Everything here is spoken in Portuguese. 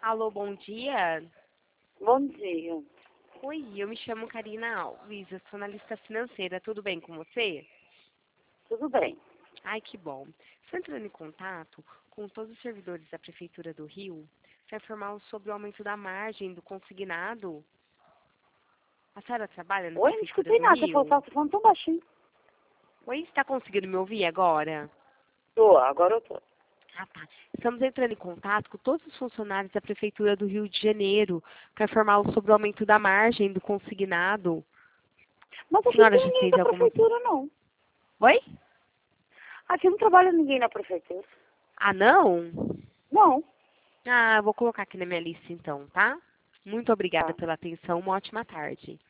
Alô, bom dia. Bom dia. Oi, eu me chamo Karina Alves, eu sou analista financeira. Tudo bem com você? Tudo bem. Ai, que bom. Estou entrando em contato com todos os servidores da Prefeitura do Rio para informá-los sobre o aumento da margem do consignado. A senhora trabalha na Oi, não Prefeitura escutei do nada. Você Rio? falando tão baixinho. Oi, está conseguindo me ouvir agora? Agora eu tô. Ah, tá. Estamos entrando em contato com todos os funcionários da Prefeitura do Rio de Janeiro para informá-los sobre o aumento da margem do consignado. Mas A aqui não senhora tem já ninguém fez da alguma... prefeitura, não. Oi? Aqui não trabalha ninguém na prefeitura. Ah, não? Não. Ah, eu vou colocar aqui na minha lista então, tá? Muito obrigada Tá. pela atenção, uma ótima tarde.